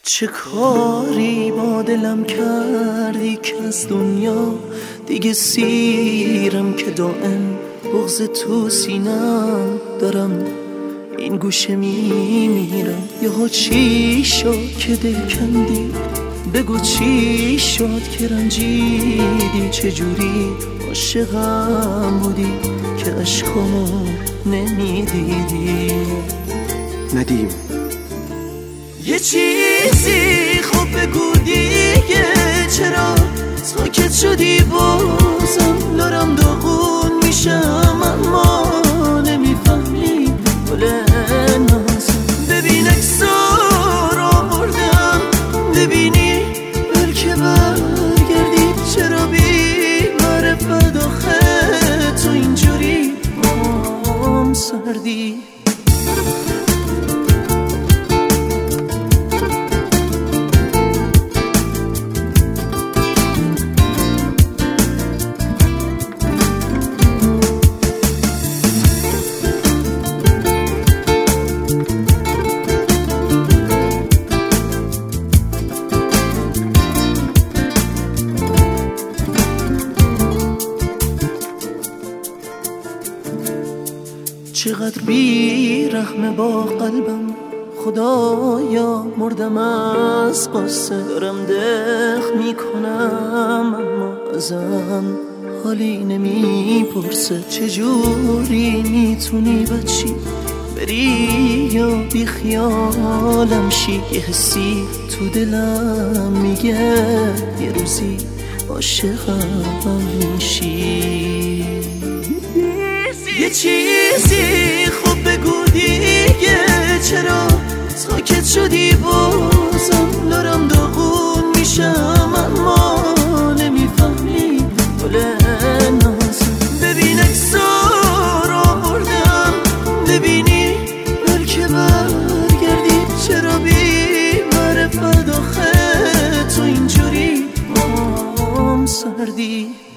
چه کاری با دلم کردی که از دنیا دیگه سیرم، که دائم بغض تو سینم دارم، این گوشه میمیرم. یهو چی شد که دل کندی؟ بگو چی شد که رنجیدی؟ چجوری عاشقم بودی که عشقمو نمیدیدی؟ ندیم یه چیزی خوب بگو دیگه، چرا ساکت شدی؟ بازم دارم داغون میشم اما نمیفهمی گل نازم. ببین اکسار آوردم، ببینی بلکه برگردی. چرا بی معرفت آخه تو اینجوری مام سردی؟ چقدر بی رحمه با قلبم، خدایا مردم از قصه. دارم دق میکنم اما ازم حالی نمیپرسه. چجوری میتونی بچی بری یا بی خیالم شی؟ یه حسی تو دلم میگه یه روزی عاشقم میشی. یه چیزی خوب بگو دیگه، چرا ساکت شدی؟ بازم دارم داغون میشم اما نمیفهمی گل نازم. ببین اکسار آوردم، ببینی بلکه برگردی. چرا بی معرفت آخه تو اینجوری مام سردی؟